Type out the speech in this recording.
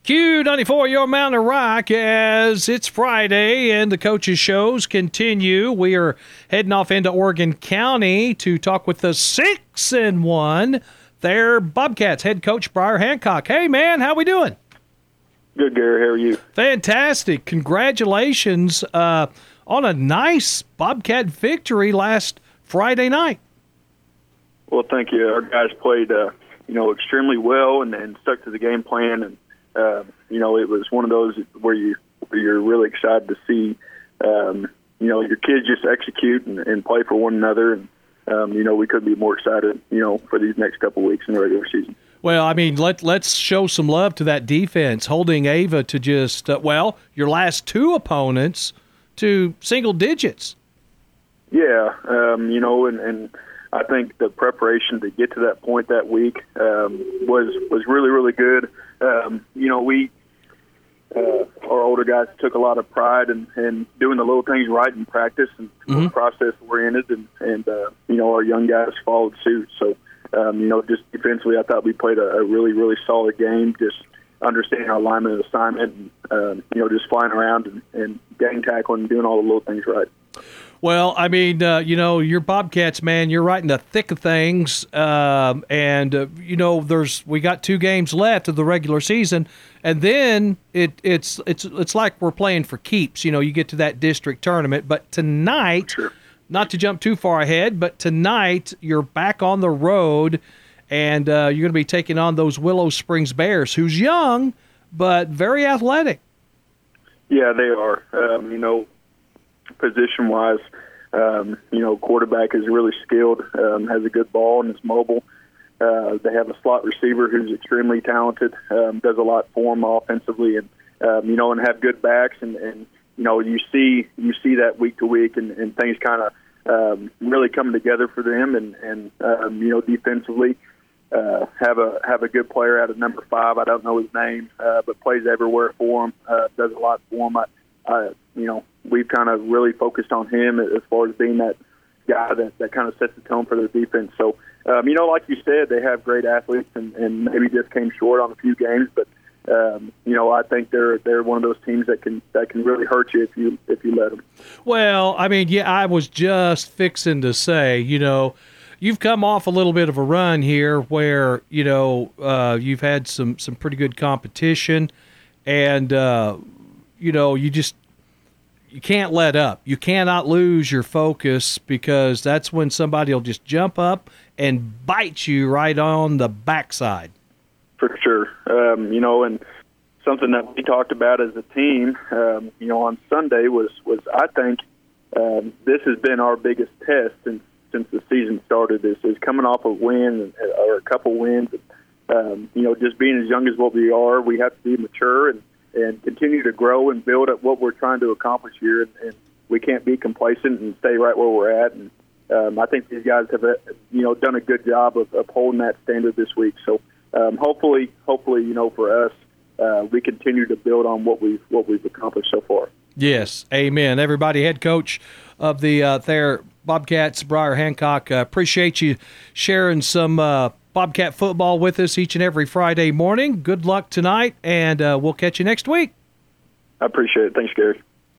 Q94, your Mountain Rock, as it's Friday and the coaches' shows continue. We are heading off into Oregon County to talk with the 6-1 Thayer Bobcats head coach Briar Hancock. Hey, man, how we doing? Good, Gary. How are you? Fantastic. Congratulations on a nice Bobcat victory last Friday night. Well, thank you. Our guys played, extremely well and stuck to the game plan. And, it was one of those where you're really excited to see, your kids just execute and play for one another. And, we couldn't be more excited, for these next couple of weeks in the regular season. Well, I mean, let's show some love to that defense, holding Ava to just, your last two opponents to single digits. Yeah, and I think the preparation to get to that point that week was really, really good. Our older guys took a lot of pride in doing the little things right in practice and process-oriented, and our young guys followed suit. So, just defensively, I thought we played a really, really solid game, just understanding our alignment and assignment, and, just flying around and gang tackling and doing all the little things right. Well, I mean, your Bobcats, man, you're right in the thick of things, we got 2 games left of the regular season, and then it's like we're playing for keeps. You get to that district tournament, but tonight, sure. Not to jump too far ahead, but tonight you're back on the road, and you're going to be taking on those Willow Springs Bears, who's young but very athletic. Yeah, they are. Position-wise, quarterback is really skilled, has a good ball, and is mobile. They have a slot receiver who's extremely talented, does a lot for them offensively, and and have good backs. And you see that week to week, and things kind of really coming together for them. And defensively, have a good player out of number 5. I don't know his name, but plays everywhere for them. Does a lot for them. We've kind of really focused on him as far as being that guy that kind of sets the tone for their defense. So, like you said, they have great athletes and maybe just came short on a few games, but I think they're one of those teams that can really hurt you if you let them. Well, I mean, yeah, I was just fixing to say, you've come off a little bit of a run here where you've had some pretty good competition, and you can't let up. You cannot lose your focus, because that's when somebody will just jump up and bite you right on the backside. For sure. And something that we talked about as a team, on Sunday was I think this has been our biggest test since the season started. Is coming off a win or a couple wins. Just being as young as what we are, we have to be mature and continue to grow and build up what we're trying to accomplish here. And we can't be complacent and stay right where we're at. And I think these guys have, done a good job of holding that standard this week. So hopefully, for us, we continue to build on what we've accomplished so far. Yes, amen. Everybody, head coach of the Thayer Bobcats, Briar Hancock, appreciate you sharing some Bobcat football with us each and every Friday morning. Good luck tonight, and we'll catch you next week. I appreciate it. Thanks, Gary.